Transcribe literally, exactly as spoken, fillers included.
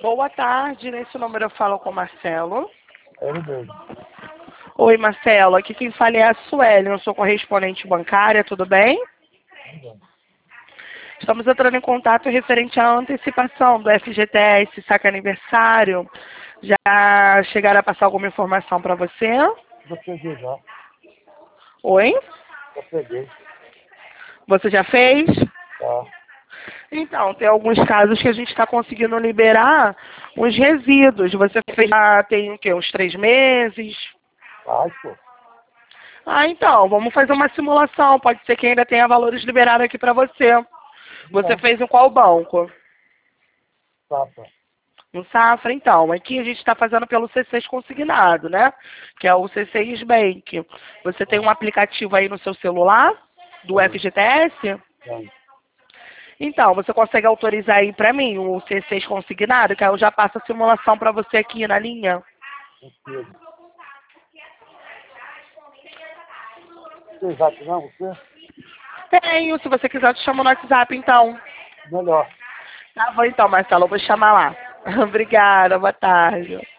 Boa tarde, nesse número eu falo com o Marcelo. É ele mesmo. Oi, Marcelo, aqui quem fala é a Sueli, eu sou correspondente bancária, tudo bem? Estamos entrando em contato referente à antecipação do F G T S, saque aniversário. Já chegaram a passar alguma informação para você? Já peguei já. Oi? Já peguei. Você já fez? Tá. Então, tem alguns casos que a gente está conseguindo liberar os resíduos. Você fez já tem o quê? Uns três meses? Ai, pô. Ah, então, vamos fazer uma simulação. Pode ser que ainda tenha valores liberados aqui para você. Você Não. fez em qual banco? Tá, tá. No Safra, então. Aqui a gente está fazendo pelo C seis consignado, né? Que é o C seis Bank. Você tem um aplicativo aí no seu celular do F G T S? Tem. Então, você consegue autorizar aí para mim o C seis consignado, que aí eu já passo a simulação para você aqui na linha? Consigo. Você exato não, você? Tenho, se você quiser eu te chamo no WhatsApp, então. Melhor. Tá bom então, Marcelo, eu vou chamar lá. Obrigada, boa tarde.